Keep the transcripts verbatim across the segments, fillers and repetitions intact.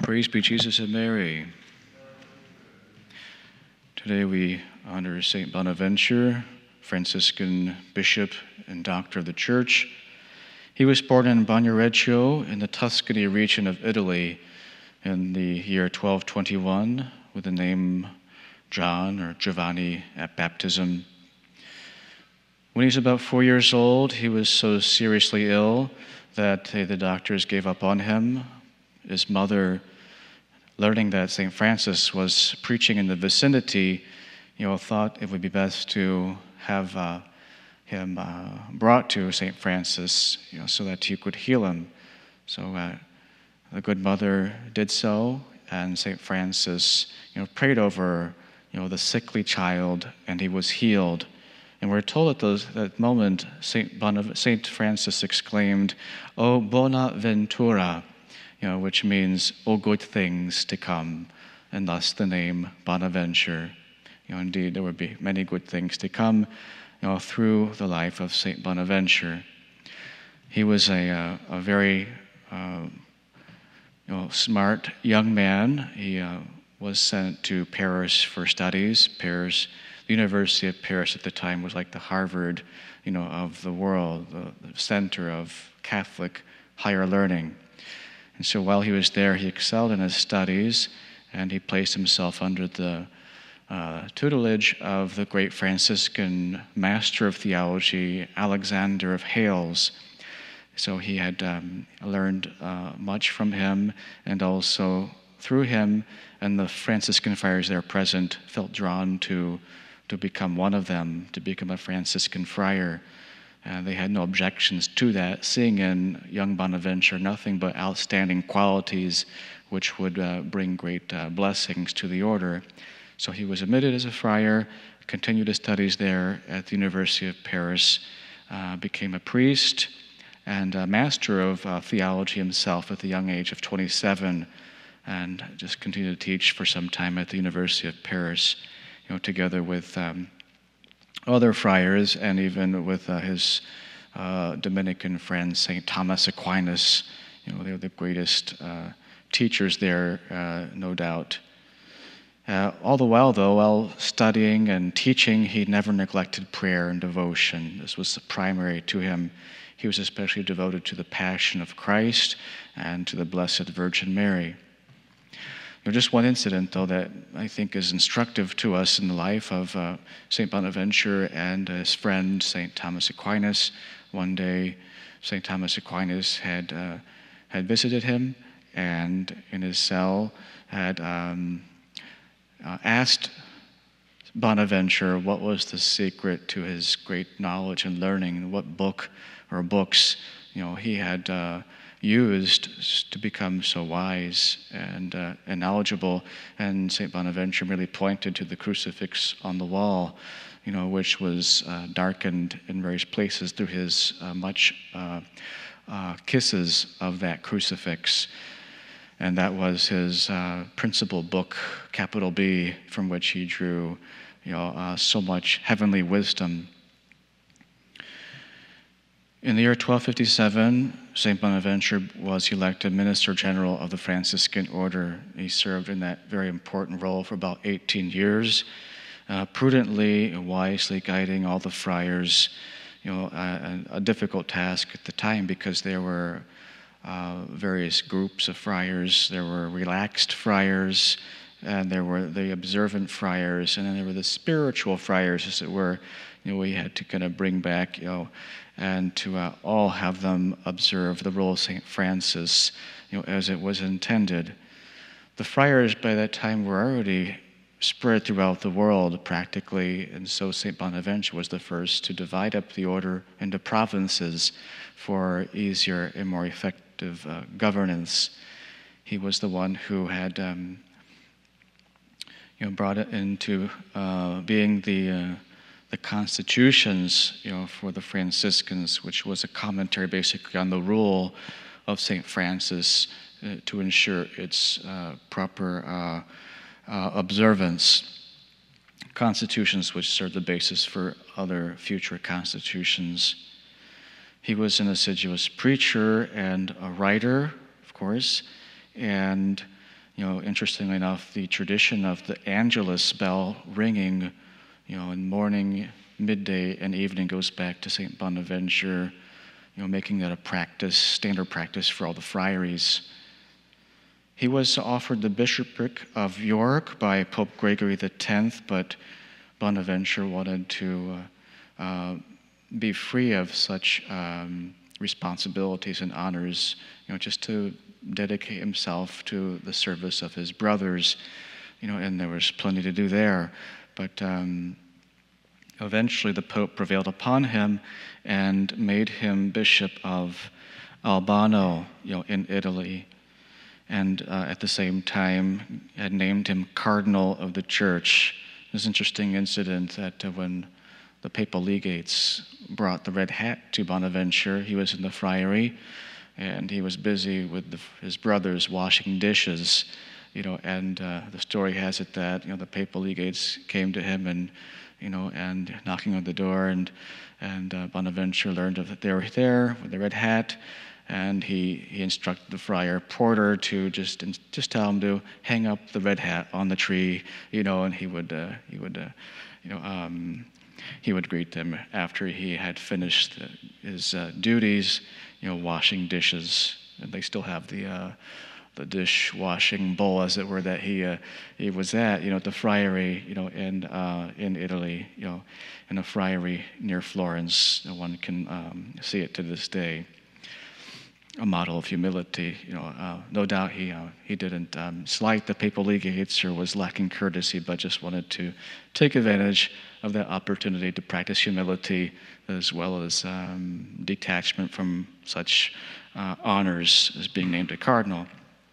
Praise be Jesus and Mary. Today we honor Saint Bonaventure, Franciscan bishop and doctor of the Church. He was born in Bagnoregio in the Tuscany region of Italy in the year twelve twenty-one with the name John or Giovanni at baptism. When he was about four years old, he was so seriously ill that uh, the doctors gave up on him. His mother, learning that Saint Francis was preaching in the vicinity, you know, thought it would be best to have uh, him uh, brought to Saint Francis, you know, so that he could heal him. So uh, the good mother did so, and Saint Francis, you know, prayed over, you know, the sickly child, and he was healed. And we're told at those, that moment, Saint Bonav- Saint Francis exclaimed, "O bona ventura," you know, which means "O good things to come," and thus the name Bonaventure. You know, indeed, there would be many good things to come, you know, through the life of Saint Bonaventure. He was a uh, a very uh, you know smart young man. He uh, was sent to Paris for studies. Paris. The University of Paris at the time was like the Harvard, you know, of the world, the, the center of Catholic higher learning. And so while he was there, he excelled in his studies, and he placed himself under the uh, tutelage of the great Franciscan master of theology, Alexander of Hales. So he had um, learned uh, much from him, and also through him, and the Franciscan friars there present felt drawn to to become one of them, to become a Franciscan friar. Uh, they had no objections to that, seeing in young Bonaventure nothing but outstanding qualities which would uh, bring great uh, blessings to the order. So he was admitted as a friar, continued his studies there at the University of Paris, uh, became a priest and a master of uh, theology himself at the young age of twenty-seven, and just continued to teach for some time at the University of Paris, you know, together with um, other friars, and even with uh, his uh, Dominican friend, Saint Thomas Aquinas. You know, they're the greatest uh, teachers there, uh, no doubt. Uh, all the while, though, while studying and teaching, he never neglected prayer and devotion. This was primary to him. He was especially devoted to the Passion of Christ and to the Blessed Virgin Mary. Just one incident, though, that I think is instructive to us in the life of uh, Saint Bonaventure and his friend, Saint Thomas Aquinas. One day, Saint Thomas Aquinas had uh, had visited him, and in his cell had um, uh, asked Bonaventure what was the secret to his great knowledge and learning, what book or books, you know, he had Uh, used to become so wise and uh, and knowledgeable. And Saint Bonaventure merely pointed to the crucifix on the wall, you know, which was uh, darkened in various places through his uh, much uh, uh, kisses of that crucifix. And that was his uh, principal book, capital B, from which he drew, you know, uh, so much heavenly wisdom. In the year twelve fifty-seven, Saint Bonaventure was elected Minister General of the Franciscan Order. He served in that very important role for about eighteen years, uh, prudently and wisely guiding all the friars, you know, a, a difficult task at the time because there were uh, various groups of friars. There were relaxed friars, and there were the observant friars, and then there were the spiritual friars, as it were. You know, we had to kind of bring back, you know, and to uh, all have them observe the role of Saint Francis, you know, as it was intended. The friars by that time were already spread throughout the world practically, and so Saint Bonaventure was the first to divide up the order into provinces for easier and more effective uh, governance. He was the one who had um, you know, brought it into uh, being the uh, the constitutions, you know, for the Franciscans, which was a commentary basically on the rule of Saint Francis uh, to ensure its uh, proper uh, uh, observance. Constitutions which served the basis for other future constitutions. He was an assiduous preacher and a writer, of course, and You know, interestingly enough, the tradition of the Angelus bell ringing, you know, in morning, midday, and evening goes back to Saint Bonaventure, you know, making that a practice, standard practice for all the friaries. He was offered the bishopric of York by Pope Gregory the tenth, but Bonaventure wanted to uh, uh, be free of such um, responsibilities and honors, you know, just to dedicate himself to the service of his brothers, you know, and there was plenty to do there. But um, eventually the Pope prevailed upon him and made him Bishop of Albano, you know, in Italy, and uh, at the same time had named him Cardinal of the Church. There's an interesting incident that uh, when the papal legates brought the red hat to Bonaventure, he was in the friary, and he was busy with the, his brothers washing dishes, you know, and uh, the story has it that, you know, the papal legates came to him and, you know, and knocking on the door, and and uh, Bonaventure learned that they were there with the red hat, and he, he instructed the friar porter to just just tell him to hang up the red hat on the tree, you know, and he would uh, he would uh, you know um, he would greet them after he had finished the, his uh, duties, you know, washing dishes, and they still have the uh, the dishwashing bowl, as it were, that he uh, he was at, you know, at the friary, you know, in uh, in Italy, you know, in a friary near Florence. One can um, see it to this day. A model of humility, you know. Uh, no doubt he uh, he didn't um, slight the papal legates or was lacking courtesy, but just wanted to take advantage of that opportunity to practice humility, as well as um, detachment from such uh, honors as being named a cardinal.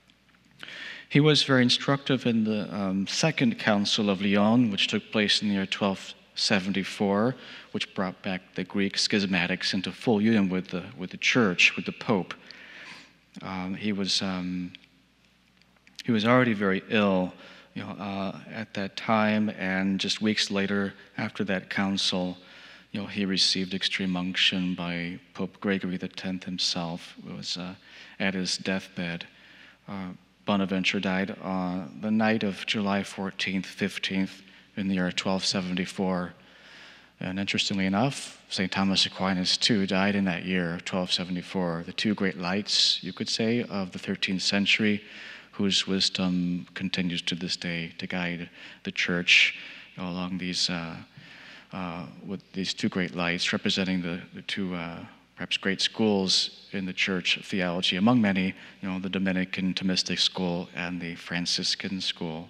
He was very instructive in the um, Second Council of Lyon, which took place in the year twelve seventy-four, which brought back the Greek schismatics into full union with the with the Church, with the Pope. Um, he was um, he was already very ill, you know, uh, at that time, and just weeks later, after that council, you know, he received extreme unction by Pope Gregory the tenth himself. It was uh, at his deathbed. Uh, Bonaventure died on the night of July fourteenth, fifteenth, in the year twelve seventy-four. And interestingly enough, Saint Thomas Aquinas too died in that year, twelve seventy-four. The two great lights, you could say, of the thirteenth century, whose wisdom continues to this day to guide the Church, you know, along these, uh, uh, with these two great lights representing the, the two uh, perhaps great schools in the Church of theology, among many, you know, the Dominican Thomistic school and the Franciscan school.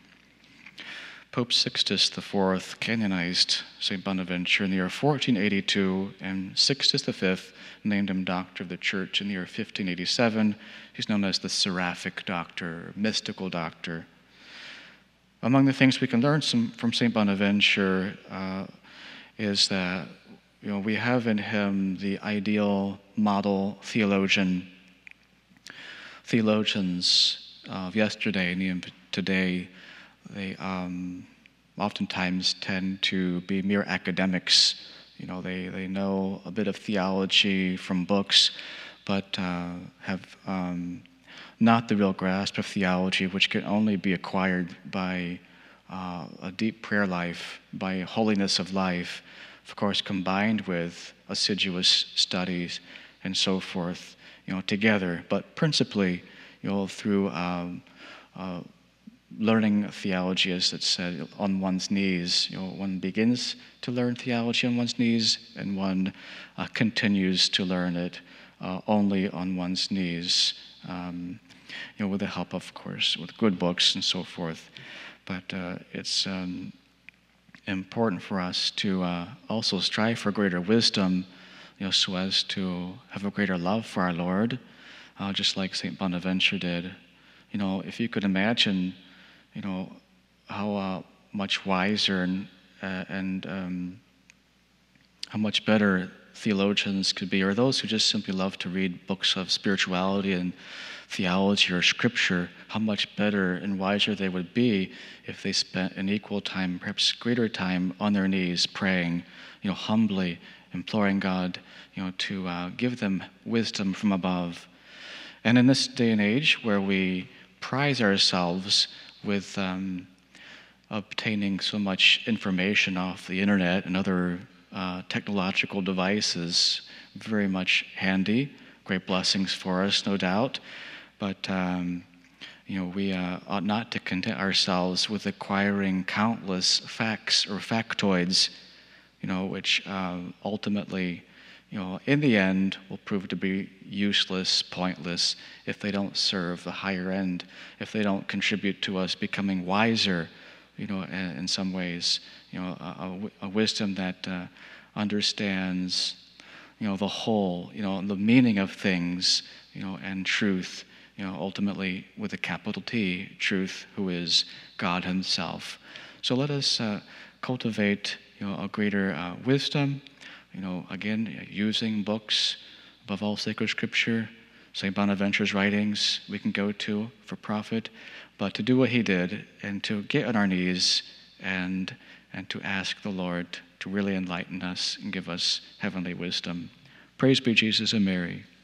Pope Sixtus the fourth canonized Saint Bonaventure in the year fourteen eighty-two, and Sixtus the fifth named him Doctor of the Church in the year fifteen eighty-seven. He's known as the Seraphic Doctor, mystical doctor. Among the things we can learn some, from Saint Bonaventure uh, is that, you know, we have in him the ideal model theologian. Theologians of yesterday and even today, they um, oftentimes tend to be mere academics. You know, they, they know a bit of theology from books, but uh, have um, not the real grasp of theology, which can only be acquired by uh, a deep prayer life, by holiness of life, of course, combined with assiduous studies and so forth, you know, together, but principally, you know, through um, uh, learning theology, as it's said, on one's knees. You know, one begins to learn theology on one's knees, and one uh, continues to learn it uh, only on one's knees, um, you know, with the help, of course, with good books and so forth. But uh, it's um, important for us to uh, also strive for greater wisdom, you know, so as to have a greater love for our Lord, uh, just like Saint Bonaventure did. You know, if you could imagine, you know, how uh, much wiser and uh, and um, how much better theologians could be, or those who just simply love to read books of spirituality and theology or scripture, how much better and wiser they would be if they spent an equal time, perhaps greater time, on their knees praying, you know, humbly imploring God, you know, to uh, give them wisdom from above. And in this day and age where we prize ourselves with um, obtaining so much information off the internet and other uh, technological devices. Very much handy, great blessings for us, no doubt. But um, you know, we uh, ought not to content ourselves with acquiring countless facts or factoids, you know, which uh, ultimately, you know, in the end will prove to be useless, pointless, if they don't serve the higher end, if they don't contribute to us becoming wiser, you know, in, in some ways, you know, a, a, a wisdom that uh, understands, you know, the whole, you know, the meaning of things, you know, and truth, you know, ultimately with a capital T, truth, who is God Himself. So let us uh, cultivate, you know, a greater uh, wisdom, you know, again, using books, above all sacred scripture, Saint Bonaventure's writings we can go to for profit, but to do what he did and to get on our knees and and to ask the Lord to really enlighten us and give us heavenly wisdom. Praise be Jesus and Mary.